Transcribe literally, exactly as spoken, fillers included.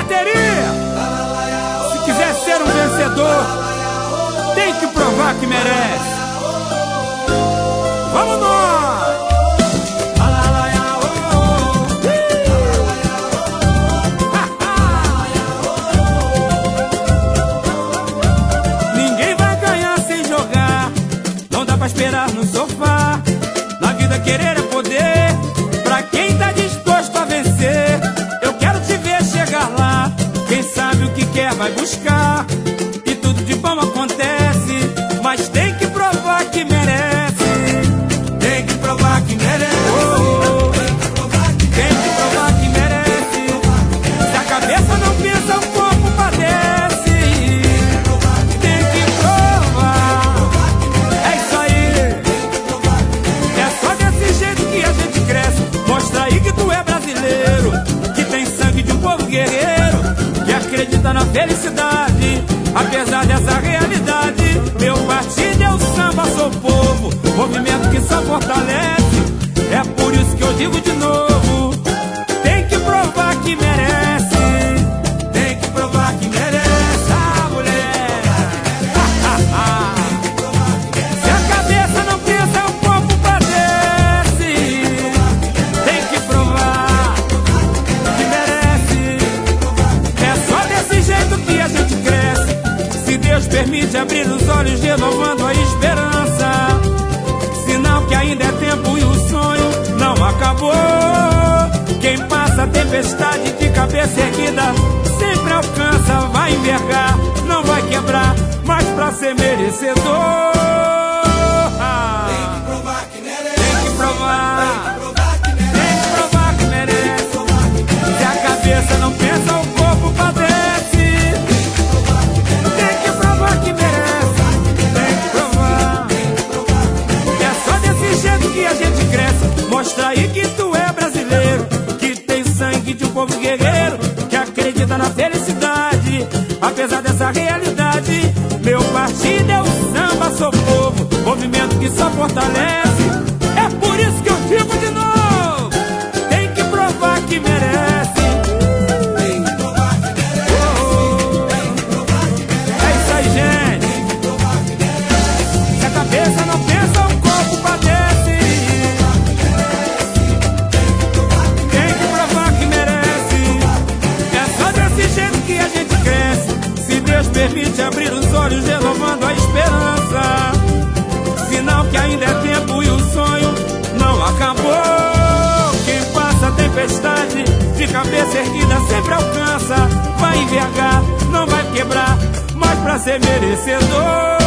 bateria! Se quiser ser um vencedor, tem que provar que merece. Vamos nós! Ninguém vai ganhar sem jogar. Não dá pra esperar no sofá. Na vida querer é poder. Pra quem tá disposto a vencer, eu quero te ver chegar lá. Quem sabe o que quer vai buscar. E tudo de bom acontece, mas tem que provar que merece. Tem que provar que merece. Oh, tem que provar que merece. Se a cabeça não pensa, o corpo padece. Tem que provar. É isso aí. É só desse jeito que a gente cresce. Mostra aí que tu é brasileiro, que tem sangue de um povo guerreiro, que acredita na felicidade, apesar dessa realidade. Meu partido é o samba, sou povo, movimento que só fortalece. É por isso que eu digo de novo, tem que provar que merece. Tem que provar que merece, ah, mulher. Se a cabeça não pensa, o corpo padece. Tem que provar que merece. É só desse jeito que a gente cresce. Se Deus permite abrir os olhos, renovando a esperança, sinal que ainda é tempo e o sonho não acabou. Quem passa a tempestade de cabeça erguida sempre alcança, vai envergar, não vai quebrar, mas pra ser merecedor tem que provar que merece. Tem que provar, tem que provar que merece. Se a cabeça não pensa, o corpo padece. Tem que provar que merece. Tem que provar. É só desse jeito que a gente cresce. Mostra aí que tu é brasileiro, que tem sangue de um povo guerreiro, que acredita na felicidade, apesar dessa realidade. Meu partido é o samba, sou povo, movimento que só fortalece. É por isso que eu digo de novo, tem que provar que merece. Tem que provar que merece. Oh, tem que provar que merece. É isso aí, gente. Tem que provar que merece. Se a cabeça não pensa, o corpo padece. Tem que provar que merece. É só desse jeito que a gente cresce. Se Deus permite abrir os olhos, renovando a esperança, sinal que ainda é tempo e o sonho não acabou. Quem passa a tempestade de cabeça erguida sempre alcança, vai envergar, não vai quebrar, mas pra ser merecedor